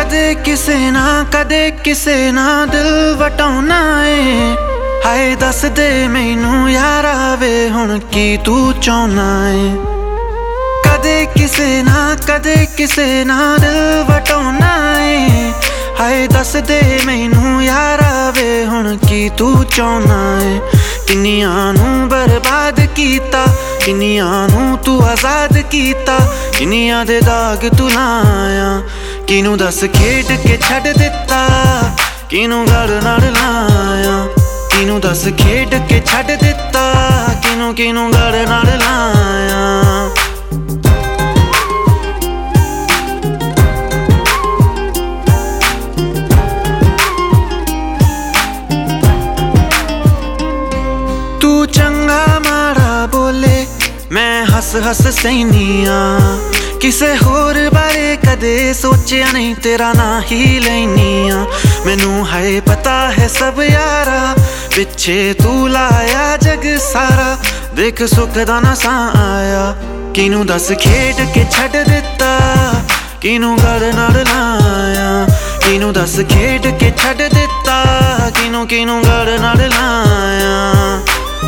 ਕਦੇ ਕਿਸੇ ਨਾ ਦਿਲ ਵਟਾਉਣਾ ਏ। ਹਾਏ ਦੱਸ ਦੇ ਮੈਨੂੰ ਯਾਰਾ ਵੇ ਹੁਣ ਕੀ ਤੂੰ ਚਾਹੁੰਦਾ ਏ। ਕਦੇ ਕਿਸੇ ਨਾ ਦਿਲ ਵਟਾਉਣਾ ਏ। ਹਾਏ ਦੱਸ ਦੇ ਮੈਨੂੰ ਯਾਰਾ ਵੇ ਹੁਣ ਕੀ ਤੂੰ ਚਾਹੁੰਦਾ ਏ। ਕਿੰਨੀਆਂ ਨੂੰ ਬਰਬਾਦ ਕੀਤਾ, ਕਿੰਨੀਆਂ ਨੂੰ ਤੂੰ ਆਜ਼ਾਦ ਕੀਤਾ, ਕਿੰਨੀਆਂ ਦੇ ਦਾਗ ਤੂੰ ਲਾਇਆ। ਕਿਨੂੰ ਦੱਸ ਖੇਡ ਕੇ ਛੱਡ ਦਿੱਤਾ, ਕਿਨੂੰ ਗਲ ਨਾਲ ਲਾਇਆ। ਕਿਨੂੰ ਦੱਸ ਖੇਡ ਕੇ ਛੱਡ ਦਿੱਤਾ, ਕਿਨੂੰ ਗਲ ਨਾਲ ਲਾਇਆ। ਤੂੰ ਚੰਗਾ ਮਾੜਾ ਬੋਲੇ ਮੈਂ ਹੱਸ ਸਹਿਨੀ ਆਂ। ਕਿਸੇ ਹੋਰ ਬਾਰੇ ਕਦੇ ਸੋਚਿਆ ਨਹੀਂ, ਤੇਰਾ ਨਾਂ ਹੀ ਲੈਨੀ ਆਂ। ਮੈਨੂੰ ਹੈ ਪਤਾ ਹੈ ਸਭ ਯਾਰਾ, ਪਿੱਛੇ ਤੂੰ ਲਾਇਆ ਜਗ ਸਾਰਾ। ਦੇਖ ਸੁੱਖ ਦਾ ਨਾ ਸਾਂ ਆਇਆ। ਕਿਨੂੰ ਦੱਸ ਖੇਡ ਕੇ ਛੱਡ ਦਿੱਤਾ, ਕਿਨੂੰ ਗਲ ਨਾਲ ਲਾਇਆ। ਕਿਨੂੰ ਦੱਸ ਖੇਡ ਕੇ ਛੱਡ ਦਿੱਤਾ, ਕਿਨੂੰ ਗਲ ਨਾਲ ਲਾਇਆ।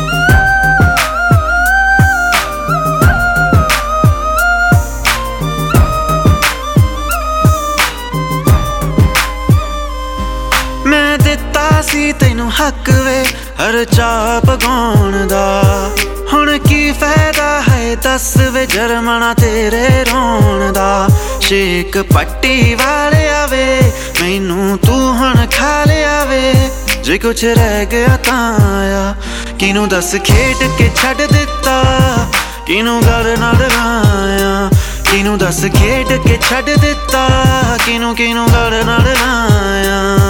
ਮੈਂ ਦਿੱਤਾ ਸੀ ਤੈਨੂੰ ਹੱਕ ਵੇ ਹਰ ਚਾਹ ਪਗਾਉਣ ਦਾ। ਹੁਣ ਕੀ ਫਾਇਦਾ ਹੈ ਦੱਸ ਵੇ ਜਰਮਣਾ ਤੇਰੇ ਰੋਣ ਦਾ। ਸ਼ੇਕ ਪੱਟੀ ਵਾਲਿਆ ਵੇ ਮੈਨੂੰ ਤੂੰ ਹੁਣ ਖਾ ਲਿਆ ਵੇ। ਜੇ ਕੁਛ ਰਹਿ ਗਿਆ ਤਾਂ ਆ। ਕਿਨੂੰ ਦੱਸ ਖੇਡ ਕੇ ਛੱਡ ਦਿੱਤਾ, ਕਿਨੂੰ ਗਲ ਨਾਲ ਲਾਇਆ। ਕਿਨੂੰ ਦੱਸ ਖੇਡ ਕੇ ਛੱਡ ਦਿੱਤਾ, ਕਿਨੂੰ ਗਲ ਨਾਲ ਲਾਇਆ।